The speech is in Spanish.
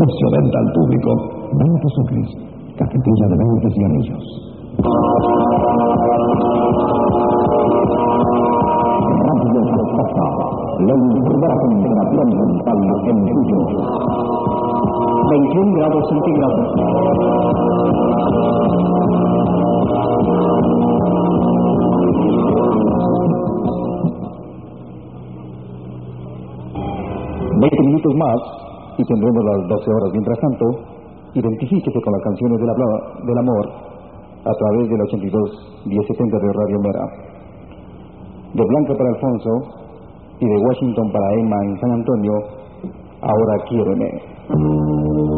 anuncio venta al público 20 sucres, cajetilla de 20 cigarrillos. Radio Costa, la primera temperatura mental en Cuyo. 21 grados centígrados. Minutos más y tendremos las 12 horas. Mientras tanto, identifíquese con las canciones del amor a través del 82 1070 de Radio Mera. De Blanca para Alfonso y de Washington para Emma en San Antonio, Ahora Quiéreme.